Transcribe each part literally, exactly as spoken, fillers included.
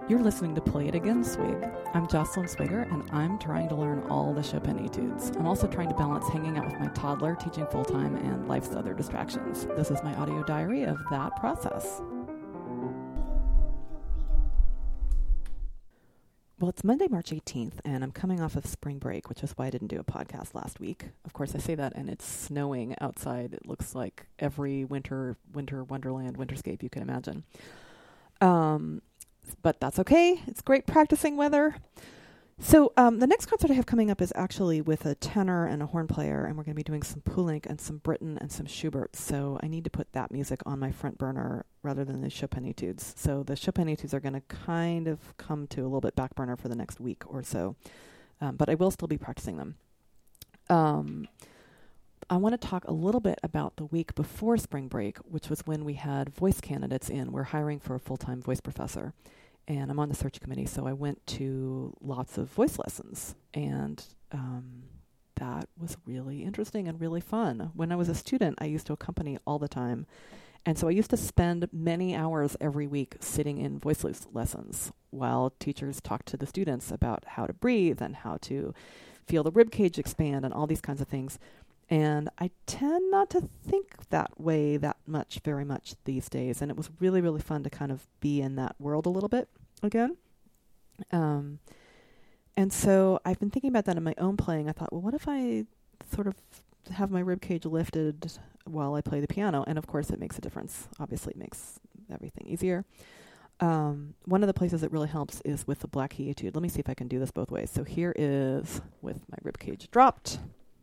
You're listening to Play It Again, Swig. I'm Jocelyn Swigger, and I'm trying to learn all the Chopin etudes. I'm also trying to balance hanging out with my toddler, teaching full-time, and life's other distractions. This is my audio diary of that process. Well, it's Monday, March eighteenth, and I'm coming off of spring break, which is why I didn't do a podcast last week. Of course, I say that, and it's snowing outside. It looks like every winter, winter wonderland, winterscape you can imagine. Um... But that's okay. It's great practicing weather. So um, the next concert I have coming up is actually with a tenor and a horn player, and we're going to be doing some Poulenc and some Britten and some Schubert. So I need to put that music on my front burner rather than the Chopin etudes. So the Chopin etudes are going to kind of come to a little bit back burner for the next week or so. Um, but I will still be practicing them. Um, I want to talk a little bit about the week before spring break, which was when we had voice candidates in. We're hiring for a full-time voice professor, and I'm on the search committee, so I went to lots of voice lessons, and um, that was really interesting and really fun. When I was a student, I used to accompany all the time, and so I used to spend many hours every week sitting in voice les- lessons while teachers talked to the students about how to breathe and how to feel the rib cage expand and all these kinds of things. And I tend not to think that way that much, very much these days. And it was really, really fun to kind of be in that world a little bit again. Um, and so I've been thinking about that in my own playing. I thought, well, what if I sort of have my rib cage lifted while I play the piano? And of course, it makes a difference. Obviously, it makes everything easier. Um, one of the places that really helps is with the black key etude. Let me see if I can do this both ways. So here is with my rib cage dropped.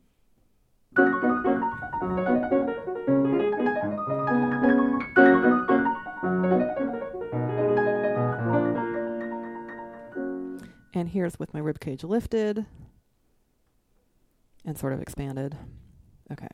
And here's with my rib cage lifted and sort of expanded. Okay.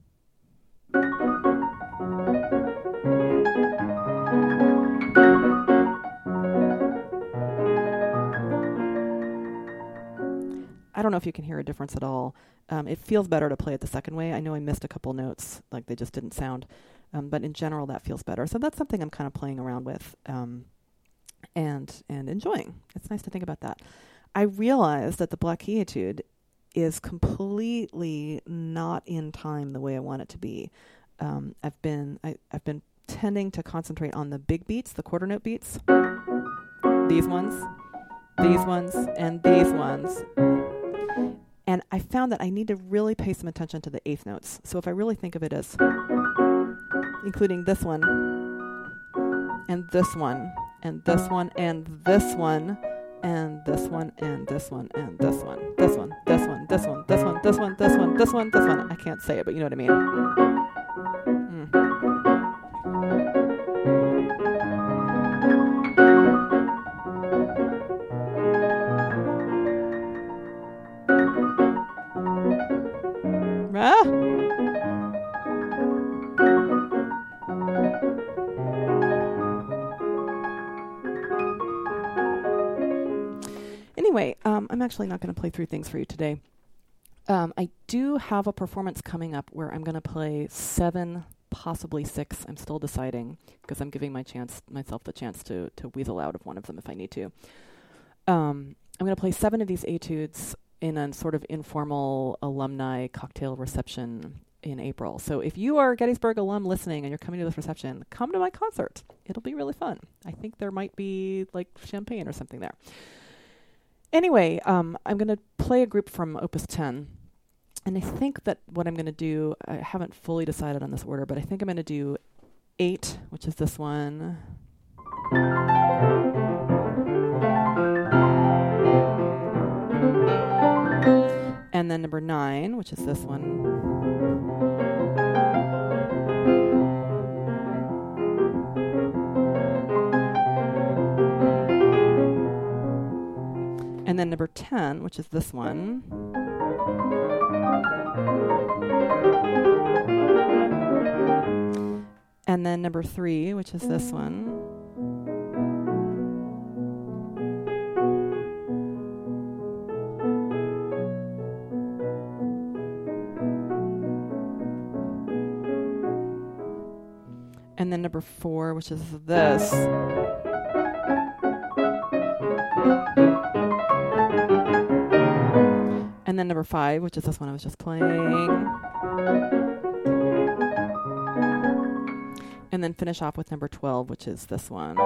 I don't know if you can hear a difference at all. Um, it feels better to play it the second way. I know I missed a couple notes, like they just didn't sound. Um, but in general, that feels better. So that's something I'm kind of playing around with um, and and enjoying. It's nice to think about that. I realized that the black key etude is completely not in time the way I want it to be. Um, I've been I, I've been tending to concentrate on the big beats, the quarter note beats. These ones, these ones, and these ones. And I found that I need to really pay some attention to the eighth notes. So if I really think of it as including this one, and this one, and this one, and this one, and this one, and this one, and this one, this one, this one, this one, this one, this one, this one, this one, this one. I can't say it, but you know what I mean. Mm. Ah. Anyway, um, I'm actually not going to play through things for you today. Um, I do have a performance coming up where I'm going to play seven, possibly six. I'm still deciding because I'm giving my chance, myself the chance to to weasel out of one of them if I need to. Um, I'm going to play seven of these etudes in a sort of informal alumni cocktail reception in April. So if you are a Gettysburg alum listening and you're coming to this reception, come to my concert. It'll be really fun. I think there might be like champagne or something there. Anyway, um, I'm going to play a group from Opus ten. And I think that what I'm going to do, I haven't fully decided on this order, but I think I'm going to do eight, which is this one. And then number nine, which is this one. And then number ten, which is this one. And then number three, which is this one. And then number four, which is this. And then number five, which is this one I was just playing. And then finish off with number twelve, which is this one.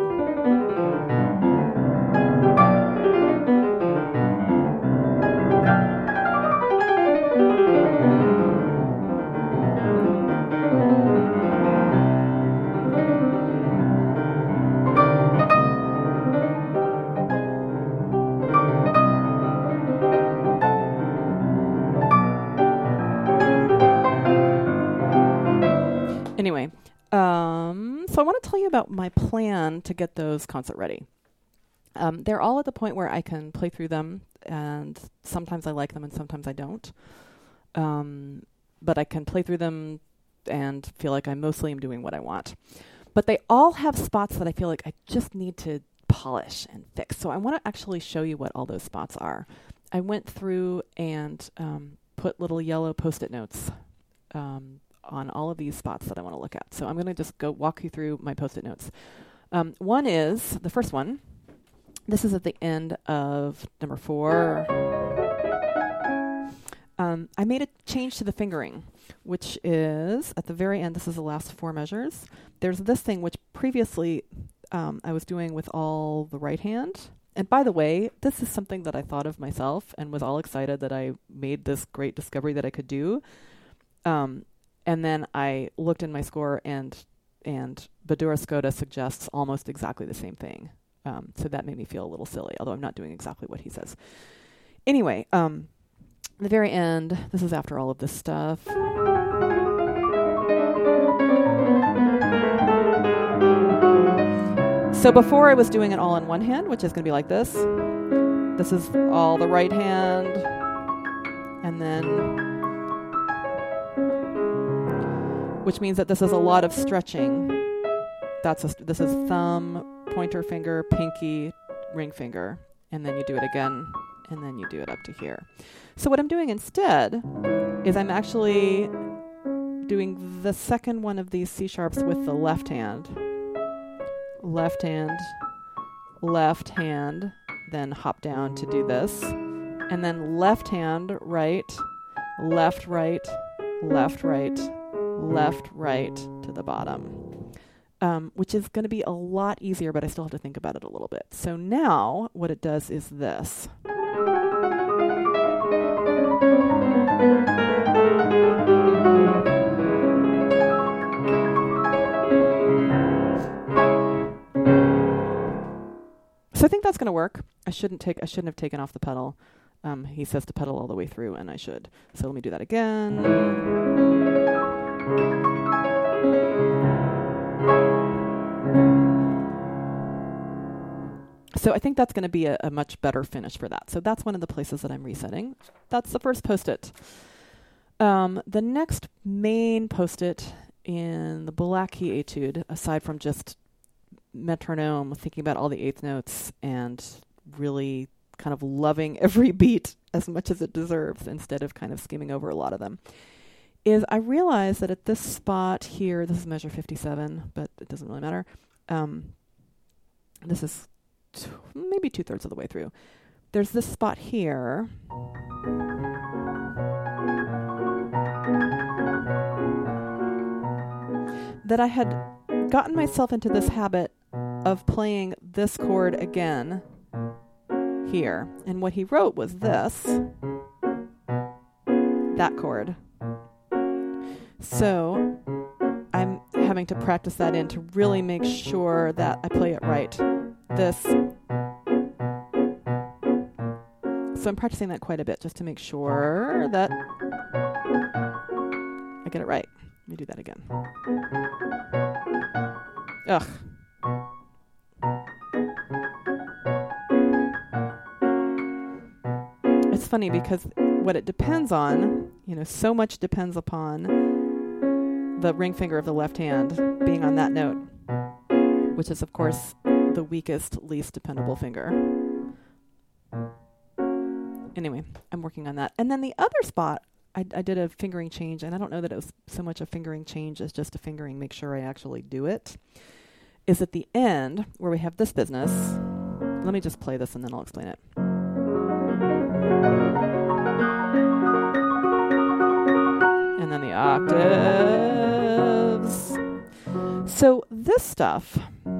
Anyway, um, so I want to tell you about my plan to get those concert ready. Um, they're all at the point where I can play through them, and sometimes I like them and sometimes I don't. Um, but I can play through them and feel like I mostly am doing what I want. But they all have spots that I feel like I just need to polish and fix. So I want to actually show you what all those spots are. I went through and um, put little yellow Post-it notes um, on all of these spots that I want to look at. So I'm going to just go walk you through my Post-it notes. Um, one is, the first one, this is at the end of number four. Um, I made a change to the fingering, which is at the very end. This is the last four measures. There's this thing which previously um, I was doing with all the right hand. And by the way, this is something that I thought of myself and was all excited that I made this great discovery that I could do. Um, and then I looked in my score, and and Badura Skoda suggests almost exactly the same thing. Um, so that made me feel a little silly, although I'm not doing exactly what he says. Anyway, um, the very end, this is after all of this stuff. So before I was doing it all in one hand, which is going to be like this. This is all the right hand. And then, which means that this is a lot of stretching. That's a, this is thumb, pointer finger, pinky, ring finger. And then you do it again. And then you do it up to here. So what I'm doing instead is I'm actually doing the second one of these C sharps with the left hand. Left hand, left hand, then hop down to do this. And then left hand, right, left, right, left, right, left, right to the bottom. Um, which is going to be a lot easier, but I still have to think about it a little bit. So now what it does is this. So I think that's going to work. I shouldn't take. I shouldn't have taken off the pedal. Um, he says to pedal all the way through, and I should. So let me do that again. So I think that's going to be a, a much better finish for that. So that's one of the places that I'm resetting. That's the first Post-it. Um, the next main Post-it in the Black Key Etude, aside from just metronome, thinking about all the eighth notes and really kind of loving every beat as much as it deserves instead of kind of skimming over a lot of them, is I realized that at this spot here, this is measure fifty-seven, but it doesn't really matter. Um, this is t- maybe two-thirds of the way through. There's this spot here. That I had gotten myself into this habit of playing this chord again here. And what he wrote was this, that chord. So I'm having to practice that in to really make sure that I play it right. This. So I'm practicing that quite a bit just to make sure that I get it right. Let me do that again. Ugh. It's funny because what it depends on, you know, so much depends upon the ring finger of the left hand being on that note, which is, of course, the weakest, least dependable finger. Anyway, I'm working on that. And then the other spot, I, I did a fingering change, and I don't know that it was so much a fingering change as just a fingering, make sure I actually do it, is at the end where we have this business. Let me just play this and then I'll explain it. octaves. So this stuff,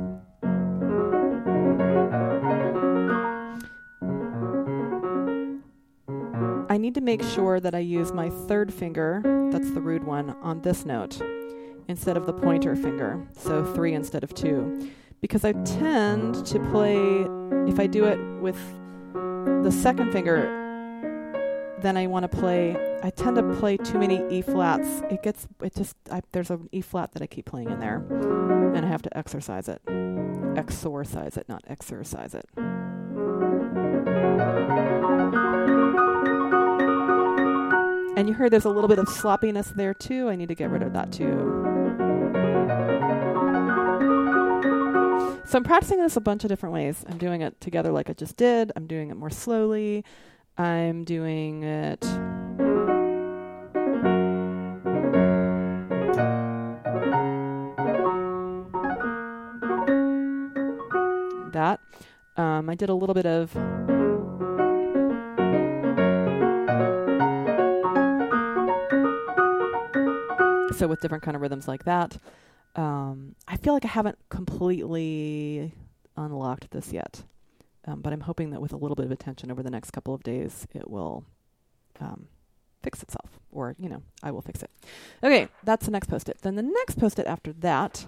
I need to make sure that I use my third finger, that's the rude one, on this note instead of the pointer finger. So three instead of two. Because I tend to play, if I do it with the second finger, then I want to play, I tend to play too many E flats. It gets, it just, I, there's an E flat that I keep playing in there, and I have to exercise it. Exorcise it, not exercise it. And you heard there's a little bit of sloppiness there too. I need to get rid of that too. So I'm practicing this a bunch of different ways. I'm doing it together like I just did. I'm doing it more slowly. I'm doing it that. Um, I did a little bit of so with different kind of rhythms like that. Um, I feel like I haven't completely unlocked this yet, um, but I'm hoping that with a little bit of attention over the next couple of days, it will um, fix itself, or, you know, I will fix it. Okay, that's the next Post-it. Then the next Post-it after that,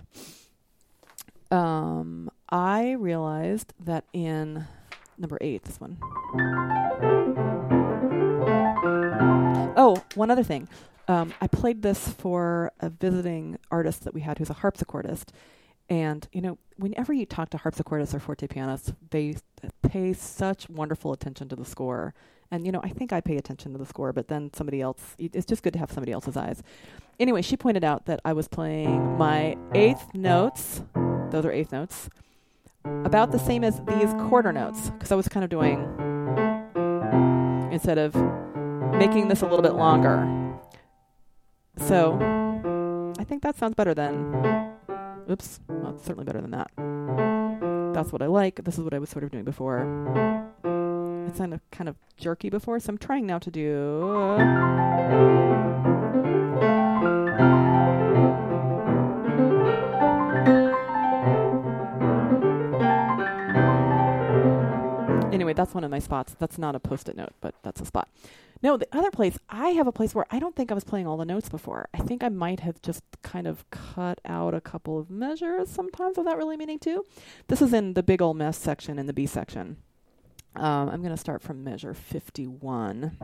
um, I realized that in number eight, this one. Oh, one other thing. Um, I played this for a visiting artist that we had who's a harpsichordist. And, you know, whenever you talk to harpsichordists or forte pianists, they pay such wonderful attention to the score. And, you know, I think I pay attention to the score, but then somebody else, it's just good to have somebody else's eyes. Anyway, she pointed out that I was playing my eighth notes, those are eighth notes, about the same as these quarter notes, because I was kind of doing, instead of making this a little bit longer. So, I think that sounds better than, oops, well, it's certainly better than that. That's what I like. This is what I was sort of doing before. It sounded kind of jerky before, so I'm trying now to do... Anyway, that's one of my spots. That's not a Post-it note, but that's a spot. No, the other place, I have a place where I don't think I was playing all the notes before. I think I might have just kind of cut out a couple of measures sometimes without really meaning to. This is in the big ol' mess section, in the B section. Um, I'm going to start from measure fifty-one.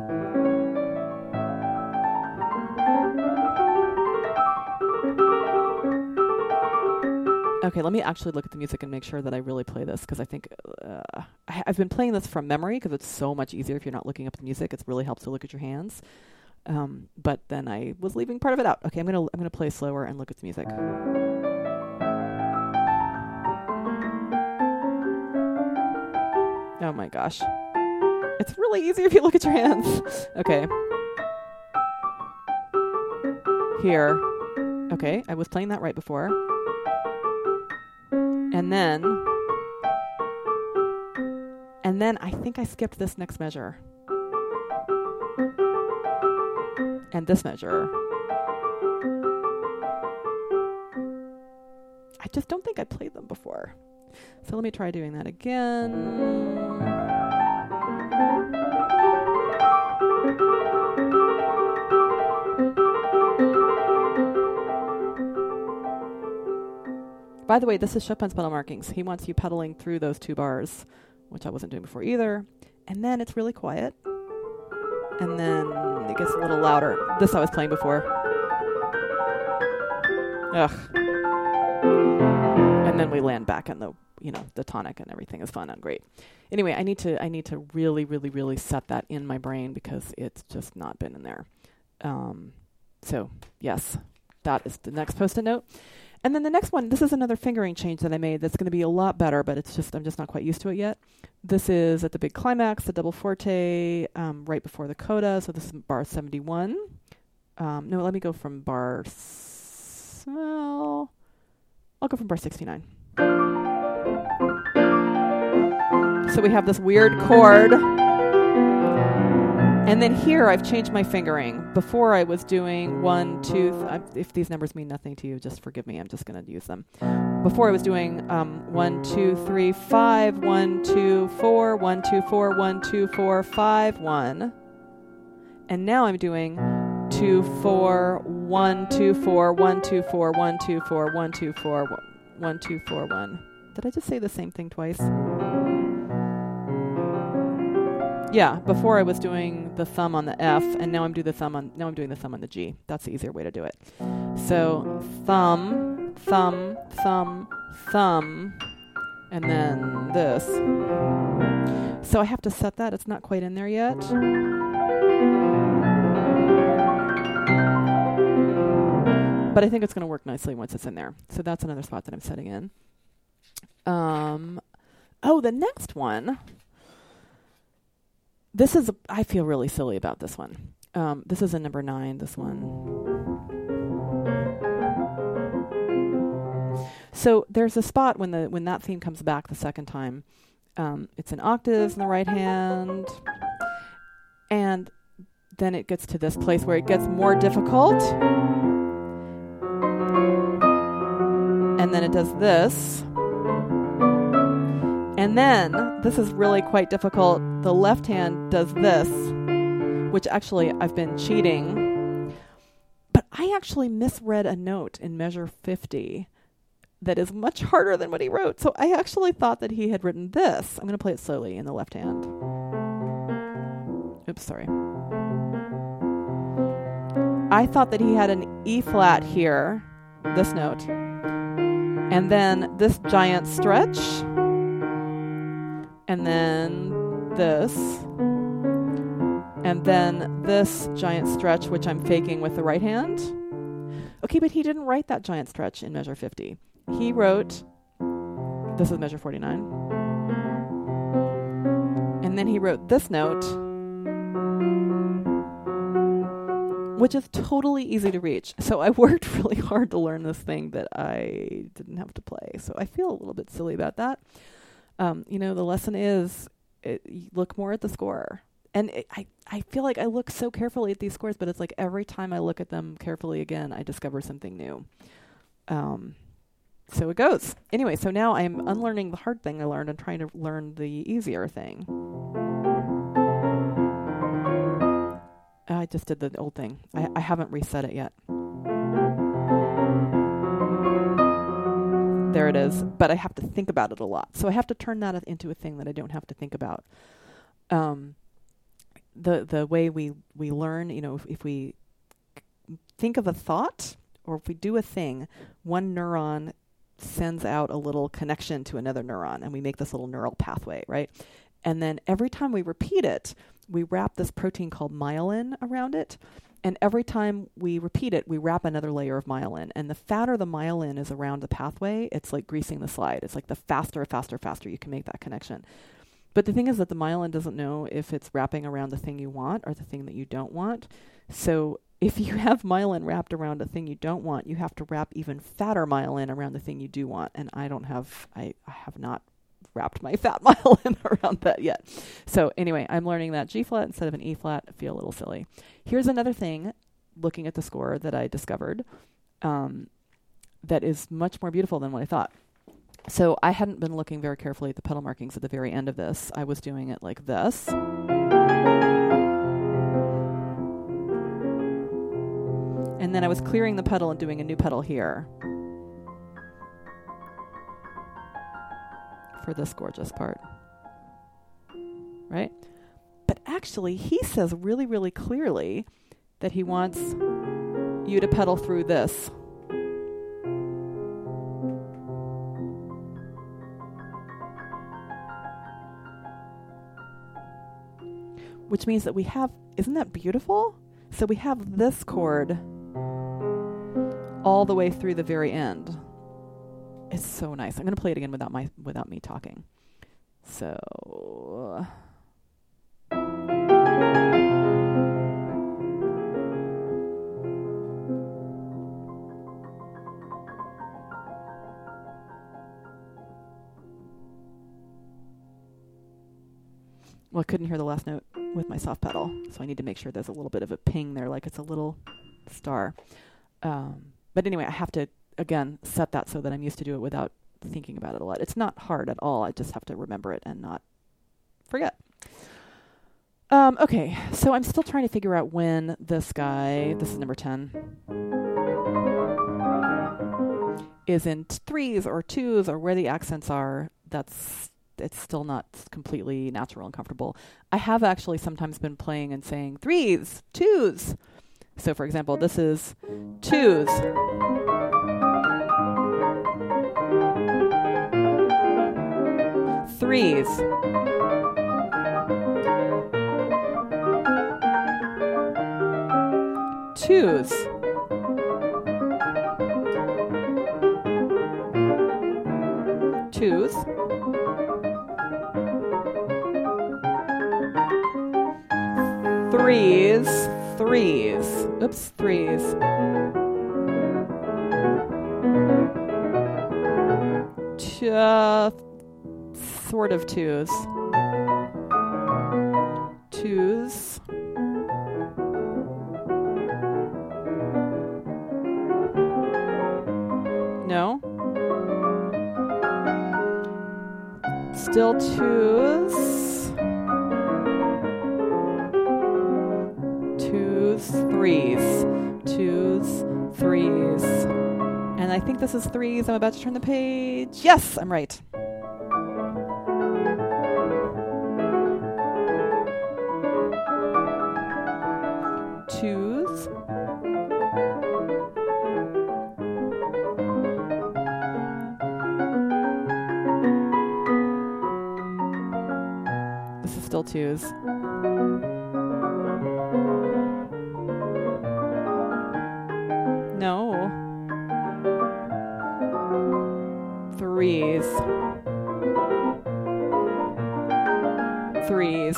Okay, let me actually look at the music and make sure that I really play this, because I think uh, I, I've been playing this from memory because it's so much easier if you're not looking up the music. It really helps to look at your hands. Um, but then I was leaving part of it out. Okay, I'm gonna I'm gonna play slower and look at the music. Oh my gosh, it's really easy if you look at your hands. Okay, here. Okay, I was playing that right before. And then, and then I think I skipped this next measure. And this measure. I just don't think I played them before. So let me try doing that again. By the way, this is Chopin's pedal markings. He wants you pedaling through those two bars, which I wasn't doing before either. And then it's really quiet. And then it gets a little louder. This I was playing before. Ugh. And then we land back in the, you know, the tonic and everything is fun and great. Anyway, I need to I need to really, really, really set that in my brain because it's just not been in there. Um, so, yes, that is the next Post-it note. And then the next one, this is another fingering change that I made that's going to be a lot better, but it's just, I'm just not quite used to it yet. This is at the big climax, the double forte, um, right before the coda. So this is bar seventy-one. Um, no, let me go from bar, s- well, I'll go from bar sixty-nine. So we have this weird chord. And then here I've changed my fingering. Before I was doing one, two, th- I, if these numbers mean nothing to you, just forgive me. I'm just going to use them. Before I was doing um, one, two, three, five, one, two, four, one, two, four, one, two, four, five, one. And now I'm doing two, four, one, two, four, one, two, four, one, two, four, one, two, four, one, two, four, one. Did I just say the same thing twice? Yeah, before I was doing the thumb on the F, and now I'm doing the thumb on now I'm doing the thumb on the G. That's the easier way to do it. So thumb, thumb, thumb, thumb, and then this. So I have to set that. It's not quite in there yet. But I think it's going to work nicely once it's in there. So that's another spot that I'm setting in. Um, oh, the next one. This is, a, I feel really silly about this one. Um, this is a number nine, this one. So there's a spot when the when that theme comes back the second time. Um, it's in octaves in the right hand. And then it gets to this place where it gets more difficult. And then it does this. And then, this is really quite difficult, the left hand does this, which actually I've been cheating. But I actually misread a note in measure fifty that is much harder than what he wrote. So I actually thought that he had written this. I'm going to play it slowly in the left hand. Oops, sorry. I thought that he had an E flat here, this note, and then this giant stretch. And then this, and then this giant stretch, which I'm faking with the right hand. Okay, but he didn't write that giant stretch in measure fifty. He wrote, this is measure forty-nine. And then he wrote this note, which is totally easy to reach. So I worked really hard to learn this thing that I didn't have to play. So I feel a little bit silly about that. Um, you know, the lesson is it, you look more at the score. And it, I, I feel like I look so carefully at these scores, but it's like every time I look at them carefully again, I discover something new. Um, so it goes. Anyway, so now I'm unlearning the hard thing I learned and trying to learn the easier thing. I just did the old thing. I, I haven't reset it yet. There it is, but I have to think about it a lot. So I have to turn that into a thing that I don't have to think about. Um, the the way we, we learn, you know, if, if we think of a thought or if we do a thing, one neuron sends out a little connection to another neuron, and we make this little neural pathway, right? And then every time we repeat it, we wrap this protein called myelin around it. And every time we repeat it, we wrap another layer of myelin. And the fatter the myelin is around the pathway, it's like greasing the slide. It's like the faster, faster, faster you can make that connection. But the thing is that the myelin doesn't know if it's wrapping around the thing you want or the thing that you don't want. So if you have myelin wrapped around a thing you don't want, you have to wrap even fatter myelin around the thing you do want. And I don't have, I, I have not wrapped my fat myelin around that yet. So anyway, I'm learning that G flat instead of an E flat. I feel a little silly. Here's another thing, looking at the score, that I discovered um, that is much more beautiful than what I thought. So I hadn't been looking very carefully at the pedal markings at the very end of this. I was doing it like this. And then I was clearing the pedal and doing a new pedal here for this gorgeous part. Right? But actually, he says really, really clearly that he wants you to pedal through this. Which means that we have, isn't that beautiful? So we have this chord all the way through the very end. It's so nice. I'm going to play it again without my without me talking. So well, I couldn't hear the last note. with my soft pedal. So I need to make sure there's a little bit of a ping there, like it's a little star. Um, but anyway, I have to, again, set that so that I'm used to do it without thinking about it a lot. It's not hard at all. I just have to remember it and not forget. Um, okay, so I'm still trying to figure out when this guy, this is number ten, is in t- threes or twos or where the accents are. That's, it's still not completely natural and comfortable. I have actually sometimes been playing and saying threes, twos. So for example, this is twos. Threes. Twos. Twos. Threes. Threes. Oops, threes. T- uh, sort of twos. Twos. No. Still twos. Twos, threes. Twos, threes. And I think this is threes. I'm about to turn the page. Yes, I'm right. Twos. This is still twos. No. Threes. Threes.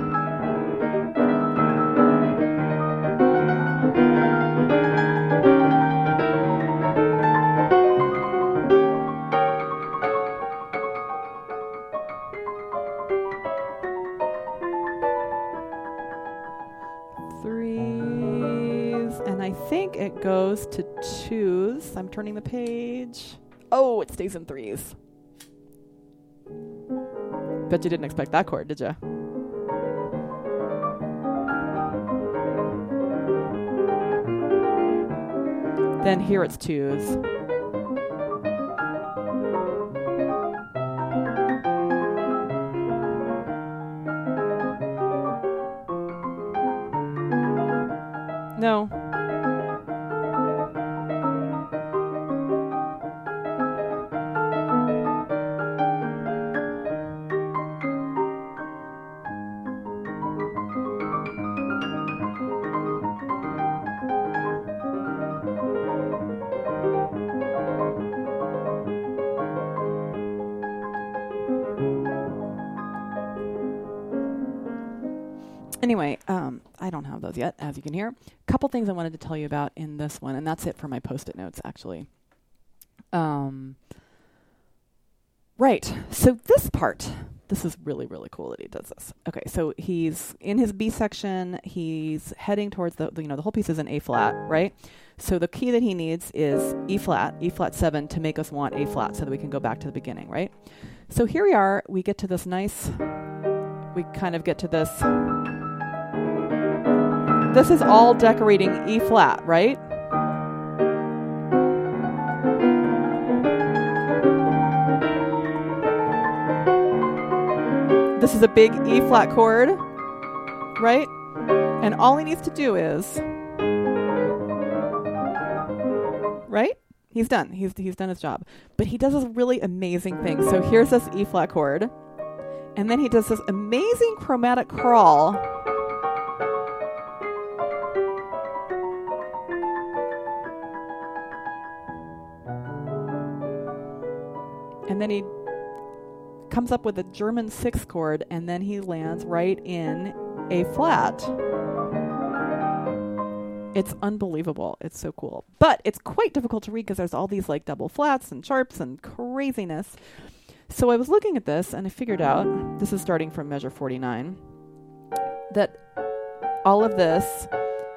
It goes to twos. I'm turning the page. Oh, it stays in threes. Bet you didn't expect that chord, did you? Then here it's twos. No. Anyway, um, I don't have those yet, as you can hear. A couple things I wanted to tell you about in this one, and that's it for my Post-it notes, actually. Um, right, so this part, this is really, really cool that he does this. Okay, so he's in his B section, he's heading towards the, you know, the whole piece is in A flat, right? So the key that he needs is E flat, E flat seven to make us want A flat so that we can go back to the beginning, right? So here we are, we get to this nice, we kind of get to this... This is all decorating E flat, right? This is a big E flat chord, right? And all he needs to do is, right? He's done. He's he's done his job. But he does this really amazing thing. So here's this E flat chord, and then he does this amazing chromatic crawl. And then he comes up with a German sixth chord, and then he lands right in A flat. It's unbelievable. It's so cool. But it's quite difficult to read because there's all these like double flats and sharps and craziness. So I was looking at this and I figured out, this is starting from measure forty-nine. that all of this,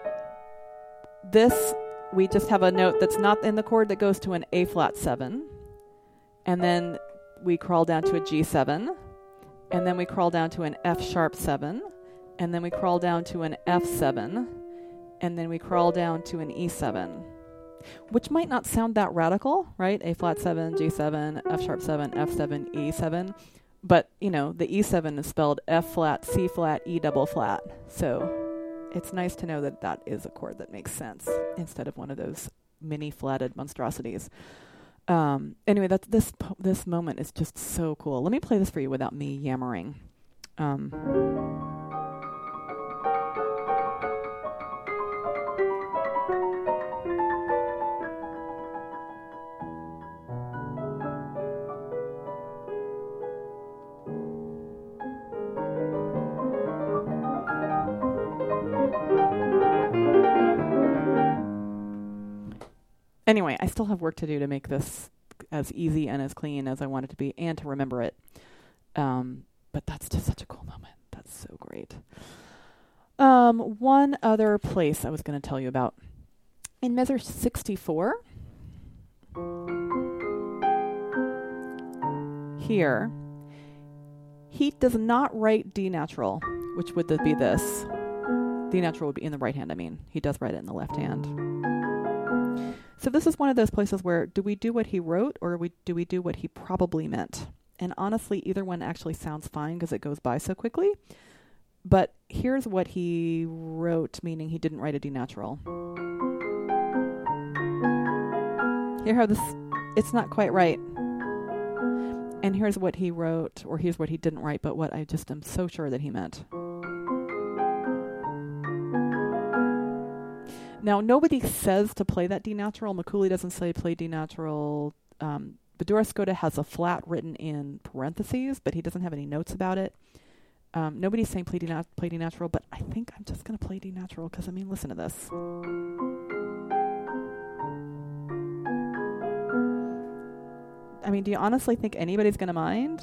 this, we just have a note that's not in the chord that goes to an A flat seven. And then we crawl down to a G seven. And then we crawl down to an F sharp seven. And then we crawl down to an F seven. And then we crawl down to an E seven. Which might not sound that radical, right? A flat seven, G seven, F sharp seven, F seven, E seven. But, you know, the E seven is spelled F flat, C flat, E double flat. So it's nice to know that that is a chord that makes sense instead of one of those mini flatted monstrosities. Um, anyway, that's, this po- this moment is just so cool. Let me play this for you without me yammering. Um... Anyway, I still have work to do to make this as easy and as clean as I want it to be and to remember it. Um, but that's just such a cool moment. That's so great. Um, one other place I was going to tell you about. In measure sixty-four, here, he does not write D natural, which would be this. D natural would be in the right hand, I mean. He does write it in the left hand. So this is one of those places where do we do what he wrote or we, do we do what he probably meant? And honestly, either one actually sounds fine because it goes by so quickly. But here's what he wrote, meaning he didn't write a D natural. Here how this, it's not quite right. And here's what he wrote, or here's what he didn't write, but what I just am so sure that he meant. Now, nobody says to play that D natural. Mikuli doesn't say play D natural. Um, Badura Skota has a flat written in parentheses, but he doesn't have any notes about it. Um, nobody's saying play D, nat- play D natural, but I think I'm just going to play D natural because, I mean, listen to this. I mean, do you honestly think anybody's going to mind?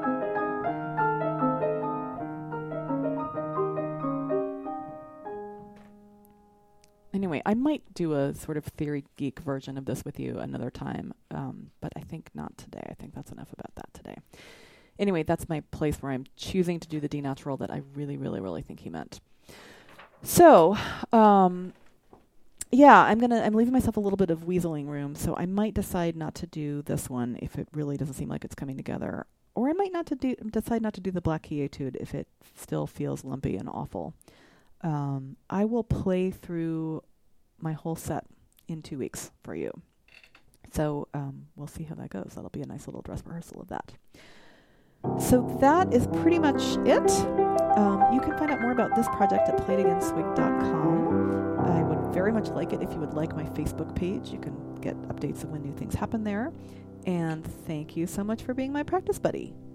Anyway, I might do a sort of theory geek version of this with you another time, um, but I think not today. I think that's enough about that today. Anyway, that's my place where I'm choosing to do the D natural that I really, really, really think he meant. So, um, yeah, I'm gonna I'm leaving myself a little bit of weaseling room, so I might decide not to do this one if it really doesn't seem like it's coming together, or I might not to do decide not to do the Black Key Etude if it still feels lumpy and awful. Um, I will play through my whole set in two weeks for you. So um, we'll see how that goes. That'll be a nice little dress rehearsal of that. So that is pretty much it. Um, you can find out more about this project at play it again swig dot com. I would very much like it if you would like my Facebook page. You can get updates of when new things happen there. And thank you so much for being my practice buddy.